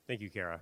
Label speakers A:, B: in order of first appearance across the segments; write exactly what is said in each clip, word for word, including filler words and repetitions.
A: Thank you, Kara.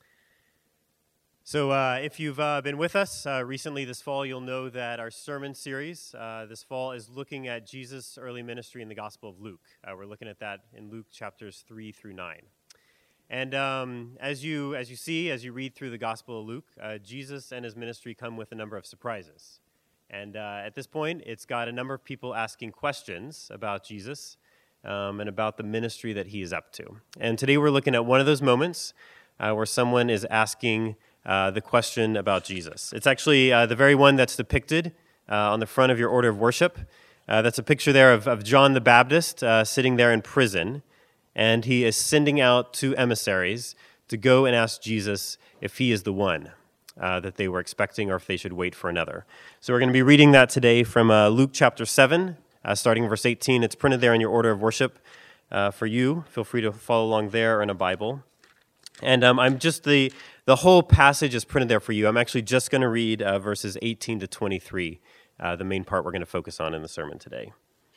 A: So uh, if you've uh, been with us uh, recently this fall, you'll know that our sermon series uh, this fall is looking at Jesus' early ministry in the Gospel of Luke. Uh, we're looking at that in Luke chapters three through nine. And um, as you as you see, as you read through the Gospel of Luke, uh, Jesus and his ministry come with a number of surprises. And uh, at this point, it's got a number of people asking questions about Jesus um, and about the ministry that he is up to. And today we're looking at one of those moments uh, where someone is asking Uh, the question about Jesus. It's actually uh, the very one that's depicted uh, on the front of your order of worship. Uh, that's a picture there of, of John the Baptist uh, sitting there in prison, and he is sending out two emissaries to go and ask Jesus if he is the one uh, that they were expecting or if they should wait for another. So we're going to be reading that today from uh, Luke chapter seven, uh, starting in verse eighteen. It's printed there in your order of worship uh, for you. Feel free to follow along there or in a Bible. And um, I'm just the the whole passage is printed there for you. I'm actually just going to read uh, verses eighteen to twenty-three, uh, the main part we're going to focus on in the sermon today.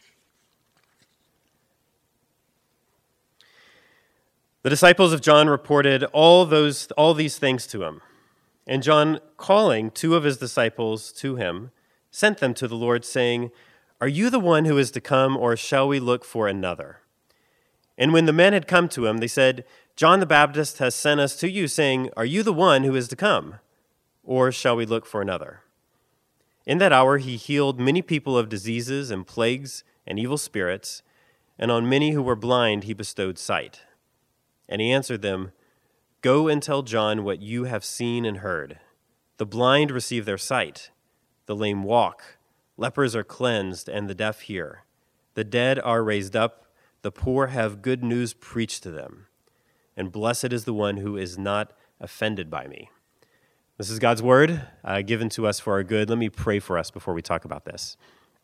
A: The disciples of John reported all those all these things to him, and John, calling two of his disciples to him, sent them to the Lord, saying, "Are you the one who is to come, or shall we look for another?" And when the men had come to him, they said, "John the Baptist has sent us to you, saying, 'Are you the one who is to come, or shall we look for another?' In that hour he healed many people of diseases and plagues and evil spirits, and on many who were blind he bestowed sight. And he answered them, 'Go and tell John what you have seen and heard. The blind receive their sight, the lame walk, lepers are cleansed, and the deaf hear. The dead are raised up, the poor have good news preached to them. And blessed is the one who is not offended by me.'" This is God's word uh, given to us for our good. Let me pray for us before we talk about this.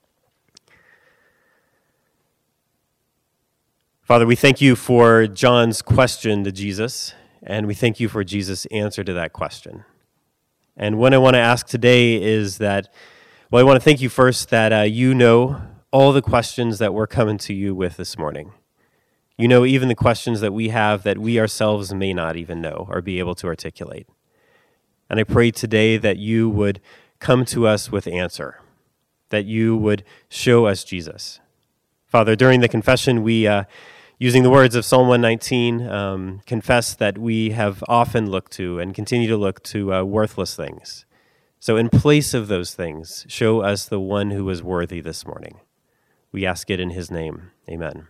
A: Father, we thank you for John's question to Jesus, and we thank you for Jesus' answer to that question. And what I want to ask today is that, well, I want to thank you first that uh, you know all the questions that we're coming to you with this morning. You know even the questions that we have that we ourselves may not even know or be able to articulate. And I pray today that you would come to us with answer, that you would show us Jesus. Father, during the confession, we, uh, using the words of Psalm one nineteen, um, confess that we have often looked to and continue to look to uh, worthless things. So in place of those things, show us the one who is worthy this morning. We ask it in his name. Amen.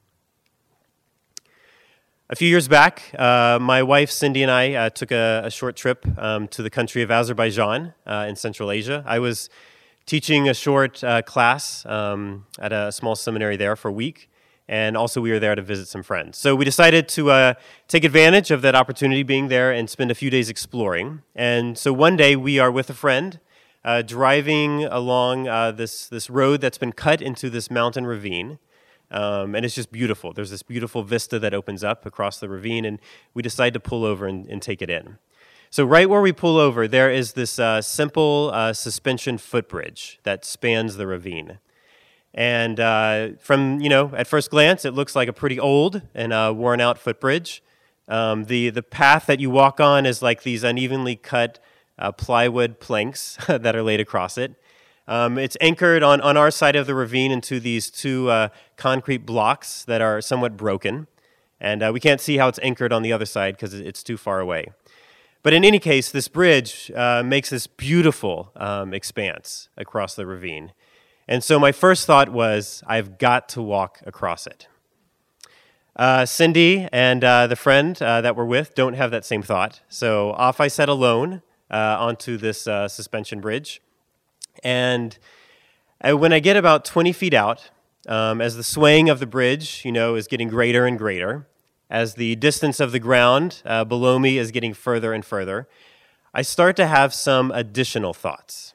A: A few years back, uh, my wife Cindy and I uh, took a, a short trip um, to the country of Azerbaijan uh, in Central Asia. I was teaching a short uh, class um, at a small seminary there for a week, and also we were there to visit some friends. So we decided to uh, take advantage of that opportunity being there and spend a few days exploring. And so one day we are with a friend uh, driving along uh, this, this road that's been cut into this mountain ravine. Um, and it's just beautiful. There's this beautiful vista that opens up across the ravine, and we decide to pull over and, and take it in. So right where we pull over, there is this uh, simple uh, suspension footbridge that spans the ravine. And uh, from, you know, at first glance, it looks like a pretty old and uh, worn-out footbridge. Um, the, the path that you walk on is like these unevenly cut uh, plywood planks that are laid across it. Um, it's anchored on, on our side of the ravine into these two uh, concrete blocks that are somewhat broken. And uh, we can't see how it's anchored on the other side because it's too far away. But in any case, this bridge uh, makes this beautiful um, expanse across the ravine. And so my first thought was, I've got to walk across it. Uh, Cindy and uh, the friend uh, that we're with don't have that same thought. So off I set alone uh, onto this uh, suspension bridge. And when I get about twenty feet out, um, as the swaying of the bridge, you know, is getting greater and greater, as the distance of the ground uh, below me is getting further and further, I start to have some additional thoughts.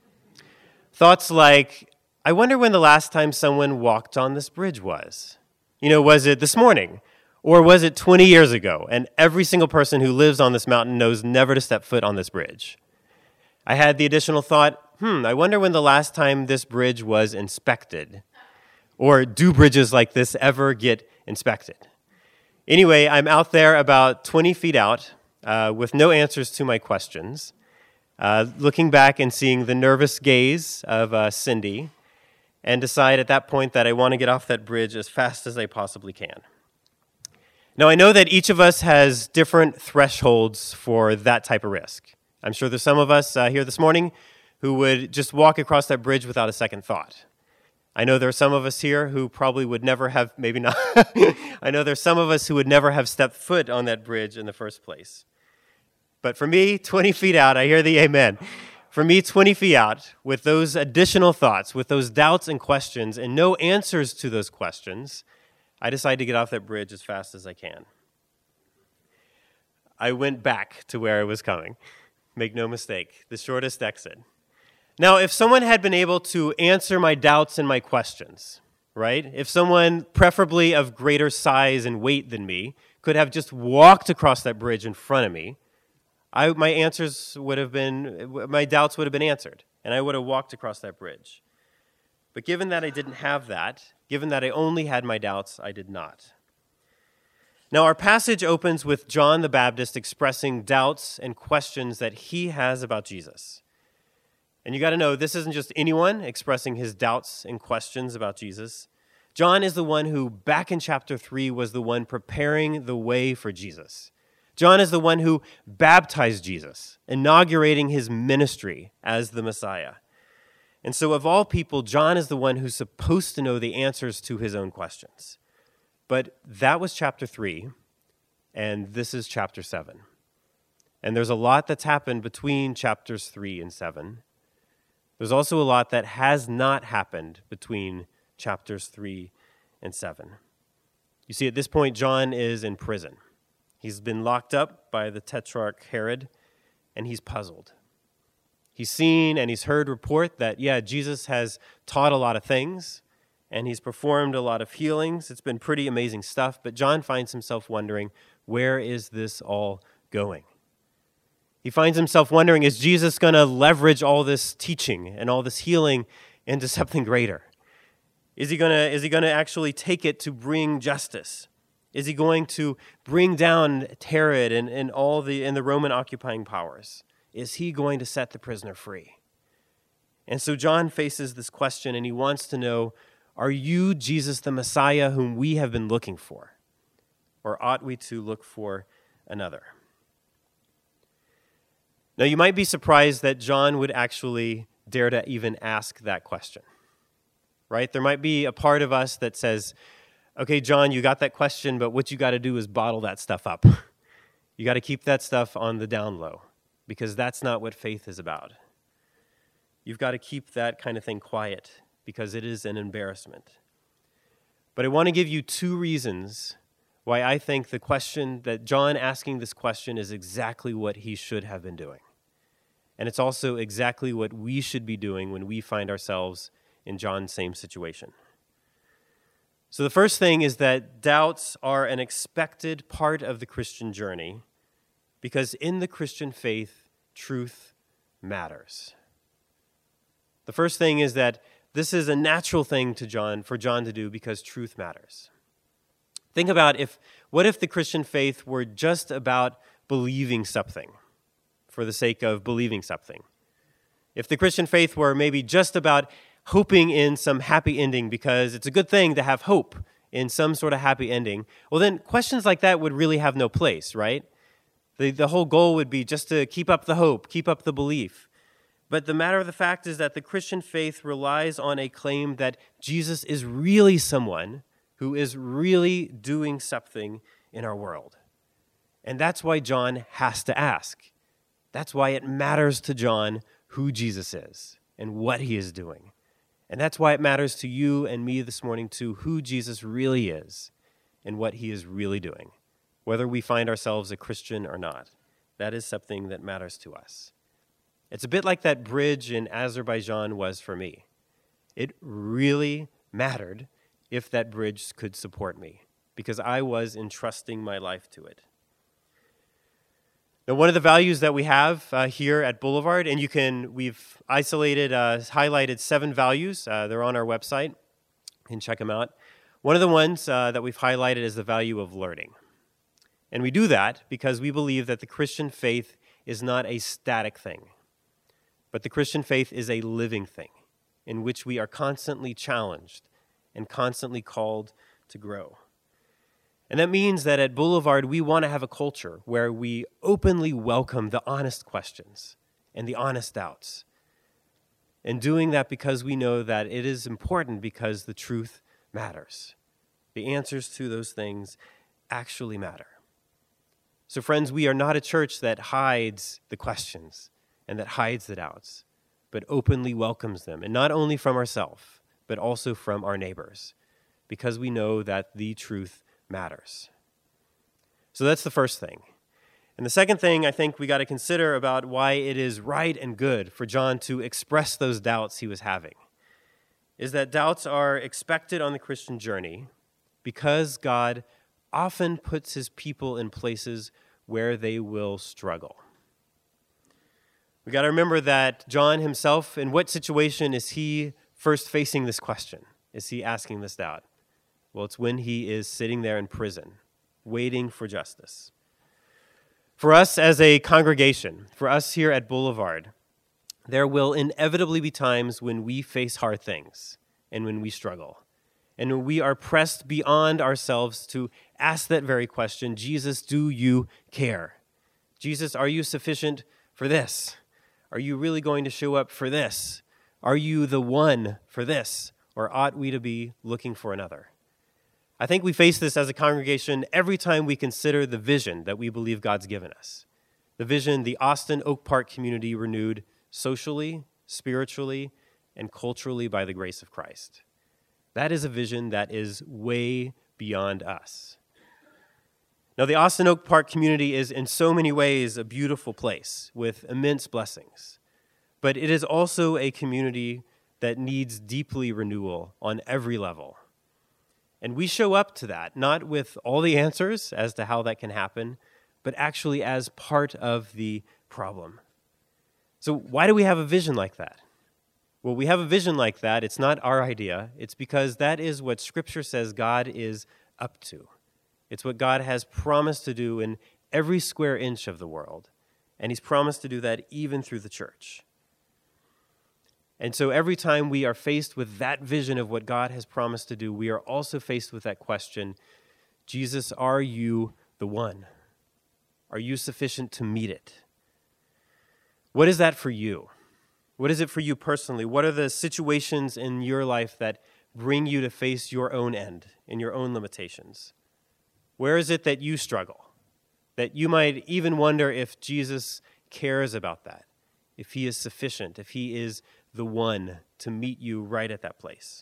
A: Thoughts like, I wonder when the last time someone walked on this bridge was. You know, was it this morning? Or was it twenty years ago? And every single person who lives on this mountain knows never to step foot on this bridge. I had the additional thought, hmm, I wonder when the last time this bridge was inspected. Or do bridges like this ever get inspected? Anyway, I'm out there about twenty feet out uh, with no answers to my questions, uh, looking back and seeing the nervous gaze of uh, Cindy, and decide at that point that I want to get off that bridge as fast as I possibly can. Now, I know that each of us has different thresholds for that type of risk. I'm sure there's some of us uh, here this morning who would just walk across that bridge without a second thought. I know there are some of us here who probably would never have, maybe not, I know there's some of us who would never have stepped foot on that bridge in the first place. But for me, twenty feet out, I hear the amen. For me, twenty feet out, with those additional thoughts, with those doubts and questions, and no answers to those questions, I decide to get off that bridge as fast as I can. I went back to where I was coming. Make no mistake, the shortest exit. Now, if someone had been able to answer my doubts and my questions, right? If someone, preferably of greater size and weight than me, could have just walked across that bridge in front of me, I, my answers would have been, my doubts would have been answered, and I would have walked across that bridge. But given that I didn't have that, given that I only had my doubts, I did not. Now, our passage opens with John the Baptist expressing doubts and questions that he has about Jesus. And you got to know, this isn't just anyone expressing his doubts and questions about Jesus. John is the one who, back in chapter three, was the one preparing the way for Jesus. John is the one who baptized Jesus, inaugurating his ministry as the Messiah. And so of all people, John is the one who's supposed to know the answers to his own questions. But that was chapter three, and this is chapter seven. And there's a lot that's happened between chapters three and seven. There's also a lot that has not happened between chapters three and seven. You see, at this point, John is in prison. He's been locked up by the Tetrarch Herod, and he's puzzled. He's seen and he's heard report that, yeah, Jesus has taught a lot of things, and he's performed a lot of healings. It's been pretty amazing stuff, but John finds himself wondering, where is this all going? He finds himself wondering, is Jesus going to leverage all this teaching and all this healing into something greater? Is he going to, is he going to actually take it to bring justice? Is he going to bring down Herod and, and all the and the Roman occupying powers? Is he going to set the prisoner free? And so John faces this question, and he wants to know, are you Jesus the Messiah whom we have been looking for? Or ought we to look for another? Now, you might be surprised that John would actually dare to even ask that question, right? There might be a part of us that says, okay, John, you got that question, but what you got to do is bottle that stuff up. You got to keep that stuff on the down low, because that's not what faith is about. You've got to keep that kind of thing quiet, because it is an embarrassment. But I want to give you two reasons why I think the question that John asking this question is exactly what he should have been doing. And it's also exactly what we should be doing when we find ourselves in John's same situation. So the first thing is that doubts are an expected part of the Christian journey, because in the Christian faith, truth matters. The first thing is that this is a natural thing to John, for John to do, because truth matters. Think about if, what if the Christian faith were just about believing something for the sake of believing something? If the Christian faith were maybe just about hoping in some happy ending because it's a good thing to have hope in some sort of happy ending, well then questions like that would really have no place, right? The, the whole goal would be just to keep up the hope, keep up the belief. But the matter of the fact is that the Christian faith relies on a claim that Jesus is really someone who is really doing something in our world. And that's why John has to ask. That's why it matters to John who Jesus is and what he is doing. And that's why it matters to you and me this morning too, who Jesus really is and what he is really doing, whether we find ourselves a Christian or not. That is something that matters to us. It's a bit like that bridge in Azerbaijan was for me. It really mattered if that bridge could support me, because I was entrusting my life to it. Now, one of the values that we have uh, here at Boulevard, and you can, we've isolated, uh, highlighted seven values. Uh, they're on our website. You can check them out. One of the ones uh, that we've highlighted is the value of learning. And we do that because we believe that the Christian faith is not a static thing, but the Christian faith is a living thing in which we are constantly challenged and constantly called to grow. And that means that at Boulevard, we want to have a culture where we openly welcome the honest questions and the honest doubts. And doing that because we know that it is important because the truth matters. The answers to those things actually matter. So friends, we are not a church that hides the questions and that hides the doubts, but openly welcomes them, and not only from ourselves, but also from our neighbors, because we know that the truth matters. So that's the first thing. And the second thing I think we got to consider about why it is right and good for John to express those doubts he was having is that doubts are expected on the Christian journey because God often puts his people in places where they will struggle. We got to remember that John himself, in what situation is he first facing this question? Is he asking this doubt? Well, it's when he is sitting there in prison, waiting for justice. For us as a congregation, for us here at Boulevard, there will inevitably be times when we face hard things and when we struggle, and when we are pressed beyond ourselves to ask that very question, Jesus, do you care? Jesus, are you sufficient for this? Are you really going to show up for this? Are you the one for this? Or ought we to be looking for another? I think we face this as a congregation every time we consider the vision that we believe God's given us. The vision the Austin Oak Park community renewed socially, spiritually, and culturally by the grace of Christ. That is a vision that is way beyond us. Now, the Austin Oak Park community is in so many ways a beautiful place with immense blessings, but it is also a community that needs deeply renewal on every level. And we show up to that, not with all the answers as to how that can happen, but actually as part of the problem. So why do we have a vision like that? Well, we have a vision like that. It's not our idea. It's because that is what Scripture says God is up to. It's what God has promised to do in every square inch of the world. And he's promised to do that even through the church. And so every time we are faced with that vision of what God has promised to do, we are also faced with that question, Jesus, are you the one? Are you sufficient to meet it? What is that for you? What is it for you personally? What are the situations in your life that bring you to face your own end and your own limitations? Where is it that you struggle? That you might even wonder if Jesus cares about that, if he is sufficient, if he is the one to meet you right at that place?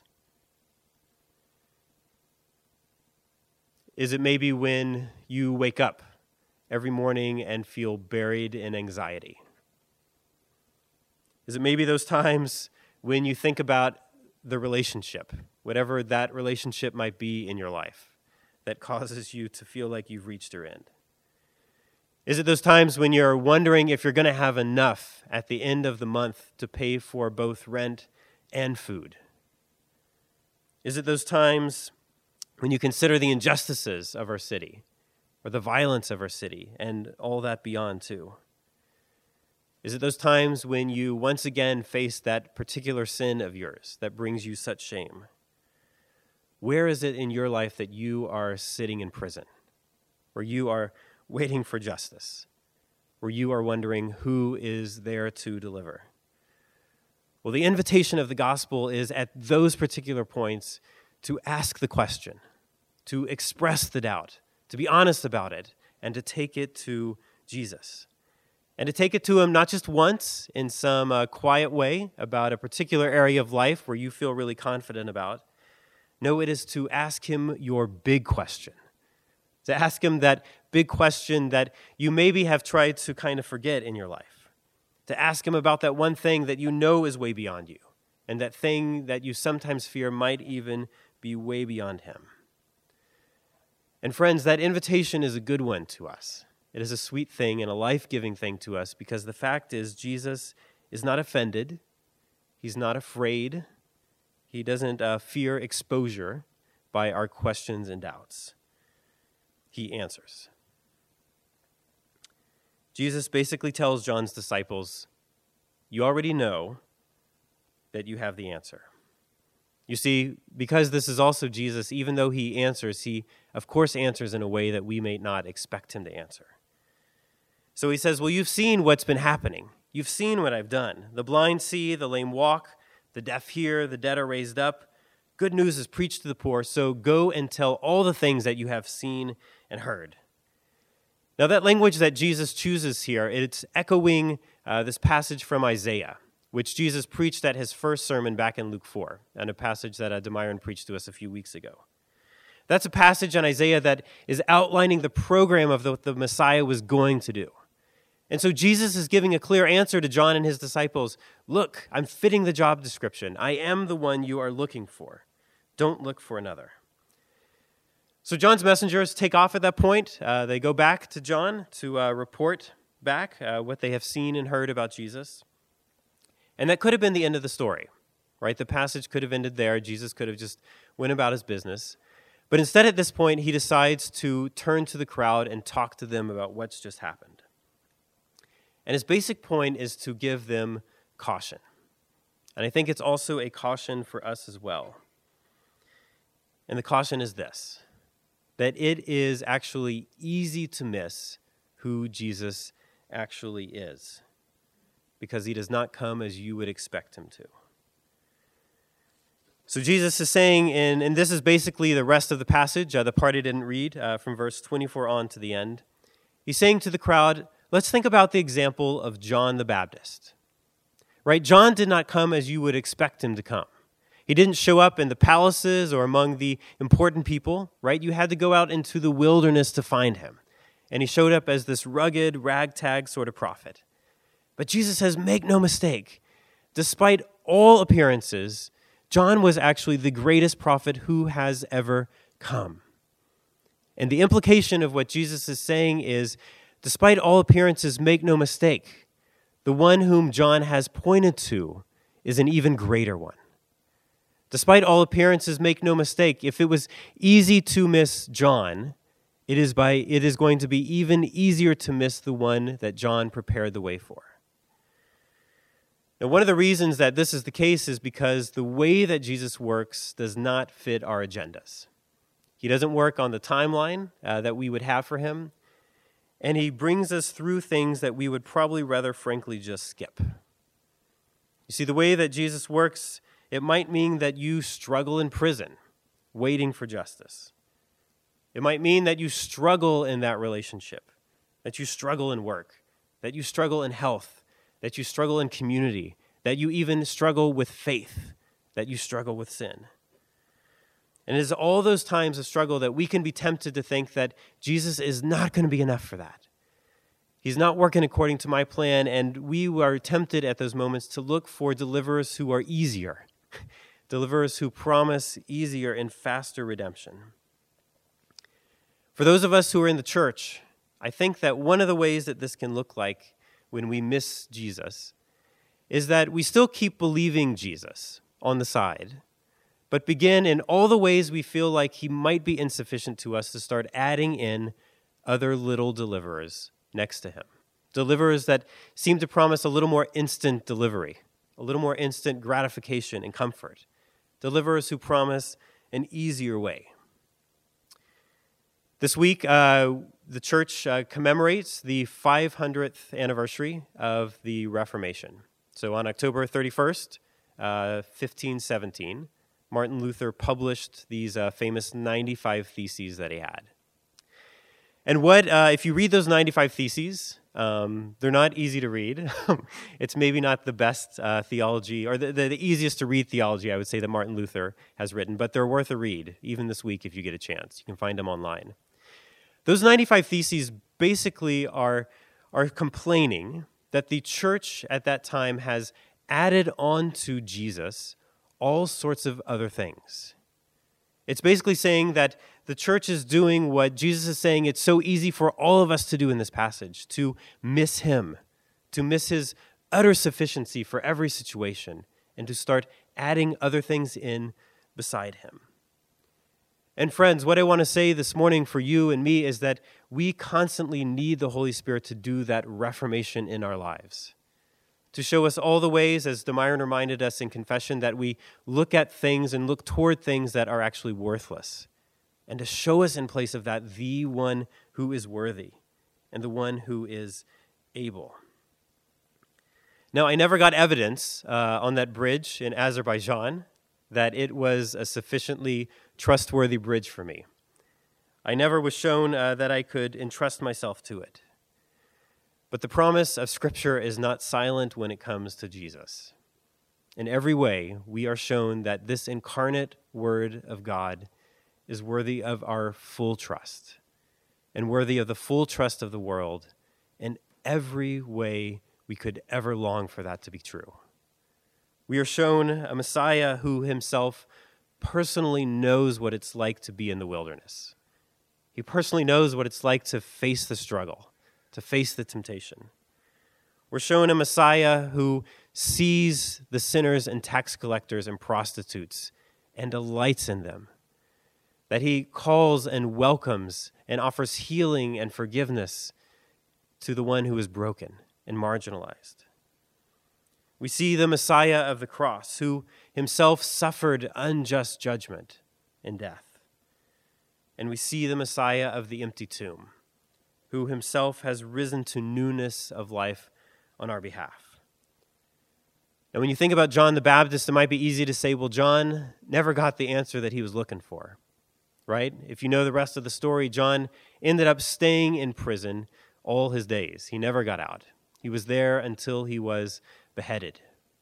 A: Is it maybe when you wake up every morning and feel buried in anxiety? Is it maybe those times when you think about the relationship, whatever that relationship might be in your life, that causes you to feel like you've reached your end? Is it those times when you're wondering if you're going to have enough at the end of the month to pay for both rent and food? Is it those times when you consider the injustices of our city or the violence of our city and all that beyond too? Is it those times when you once again face that particular sin of yours that brings you such shame? Where is it in your life that you are sitting in prison, where you are waiting for justice, where you are wondering who is there to deliver? Well, the invitation of the gospel is at those particular points to ask the question, to express the doubt, to be honest about it, and to take it to Jesus. And to take it to him not just once in some uh, quiet way about a particular area of life where you feel really confident about. No, it is to ask him your big question. To ask him that big question that you maybe have tried to kind of forget in your life. To ask him about that one thing that you know is way beyond you, and that thing that you sometimes fear might even be way beyond him. And friends, that invitation is a good one to us. It is a sweet thing and a life-giving thing to us because the fact is Jesus is not offended. He's not afraid. He doesn't uh, fear exposure by our questions and doubts. He answers. Jesus basically tells John's disciples, you already know that you have the answer. You see, because this is also Jesus, even though he answers, he of course answers in a way that we may not expect him to answer. So he says, well, you've seen what's been happening. You've seen what I've done. The blind see, the lame walk, the deaf hear, the dead are raised up. Good news is preached to the poor, so go and tell all the things that you have seen and heard. Now, that language that Jesus chooses here, it's echoing uh, this passage from Isaiah, which Jesus preached at his first sermon back in Luke four, and a passage that uh, Demiron preached to us a few weeks ago. That's a passage in Isaiah that is outlining the program of what the Messiah was going to do. And so Jesus is giving a clear answer to John and his disciples. Look, I'm fitting the job description. I am the one you are looking for. Don't look for another. So John's messengers take off at that point. Uh, they go back to John to uh, report back uh, what they have seen and heard about Jesus. And that could have been the end of the story, right? The passage could have ended there. Jesus could have just went about his business. But instead, at this point, he decides to turn to the crowd and talk to them about what's just happened. And his basic point is to give them caution. And I think it's also a caution for us as well. And the caution is this, that it is actually easy to miss who Jesus actually is, because he does not come as you would expect him to. So Jesus is saying, and, and this is basically the rest of the passage, uh, the part I didn't read, uh, from verse twenty-four on to the end. He's saying to the crowd, let's think about the example of John the Baptist. Right? John did not come as you would expect him to come. He didn't show up in the palaces or among the important people, right? You had to go out into the wilderness to find him. And he showed up as this rugged, ragtag sort of prophet. But Jesus says, make no mistake, despite all appearances, John was actually the greatest prophet who has ever come. And the implication of what Jesus is saying is, despite all appearances, make no mistake, the one whom John has pointed to is an even greater one. Despite all appearances, make no mistake, if it was easy to miss John, it is by it is going to be even easier to miss the one that John prepared the way for. Now, one of the reasons that this is the case is because the way that Jesus works does not fit our agendas. He doesn't work on the timeline uh, that we would have for him, and he brings us through things that we would probably rather frankly just skip. You see, the way that Jesus works, it might mean that you struggle in prison, waiting for justice. It might mean that you struggle in that relationship, that you struggle in work, that you struggle in health, that you struggle in community, that you even struggle with faith, that you struggle with sin. And it is all those times of struggle that we can be tempted to think that Jesus is not going to be enough for that. He's not working according to my plan, and we are tempted at those moments to look for deliverers who are easier, deliverers who promise easier and faster redemption. For those of us who are in the church, I think that one of the ways that this can look like when we miss Jesus is that we still keep believing Jesus on the side, but begin in all the ways we feel like he might be insufficient to us to start adding in other little deliverers next to him. Deliverers that seem to promise a little more instant delivery, a little more instant gratification and comfort. Deliverers who promise an easier way. This week, uh, the church uh, commemorates the five hundredth anniversary of the Reformation. So on October thirty-first, uh, fifteen seventeen, Martin Luther published these uh, famous ninety-five theses that he had. And what, uh, if you read those ninety-five theses, um, they're not easy to read. It's maybe not the best uh, theology, or the, the, the easiest to read theology, I would say, that Martin Luther has written, but they're worth a read, even this week if you get a chance. You can find them online. Those ninety-five theses basically are, are complaining that the church at that time has added on to Jesus all sorts of other things. It's basically saying that the church is doing what Jesus is saying it's so easy for all of us to do in this passage, to miss him, to miss his utter sufficiency for every situation, and to start adding other things in beside him. And friends, what I want to say this morning for you and me is that we constantly need the Holy Spirit to do that reformation in our lives, to show us all the ways, as DeMyron reminded us in confession, that we look at things and look toward things that are actually worthless, and to show us in place of that the one who is worthy and the one who is able. Now, I never got evidence uh, on that bridge in Azerbaijan that it was a sufficiently trustworthy bridge for me. I never was shown uh, that I could entrust myself to it. But the promise of Scripture is not silent when it comes to Jesus. In every way, we are shown that this incarnate Word of God is worthy of our full trust and worthy of the full trust of the world in every way we could ever long for that to be true. We are shown a Messiah who himself personally knows what it's like to be in the wilderness. He personally knows what it's like to face the struggle, to face the temptation. We're shown a Messiah who sees the sinners and tax collectors and prostitutes and delights in them, that he calls and welcomes and offers healing and forgiveness to the one who is broken and marginalized. We see the Messiah of the cross, who himself suffered unjust judgment and death. And we see the Messiah of the empty tomb, who himself has risen to newness of life on our behalf. Now, when you think about John the Baptist, it might be easy to say, well, John never got the answer that he was looking for, right? If you know the rest of the story, John ended up staying in prison all his days. He never got out. He was there until he was beheaded.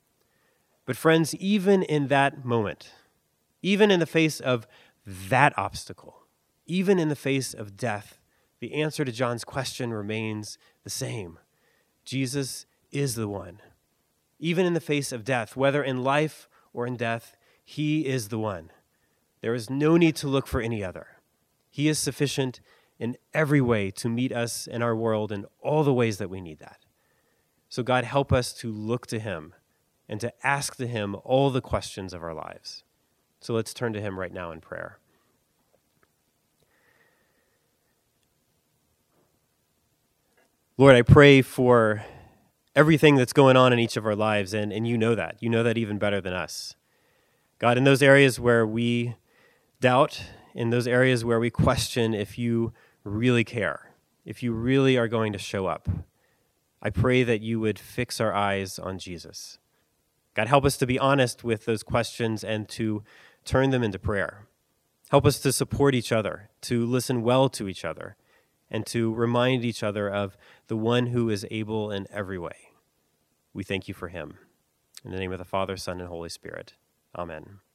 A: But friends, even in that moment, even in the face of that obstacle, even in the face of death, the answer to John's question remains the same. Jesus is the one. Even in the face of death, whether in life or in death, he is the one. There is no need to look for any other. He is sufficient in every way to meet us in our world in all the ways that we need that. So God, help us to look to him and to ask to him all the questions of our lives. So let's turn to him right now in prayer. Lord, I pray for everything that's going on in each of our lives, and, and you know that. You know that even better than us. God, in those areas where we doubt, in those areas where we question if you really care, if you really are going to show up, I pray that you would fix our eyes on Jesus. God, help us to be honest with those questions and to turn them into prayer. Help us to support each other, to listen well to each other, and to remind each other of the one who is able in every way. We thank you for him. In the name of the Father, Son, and Holy Spirit. Amen.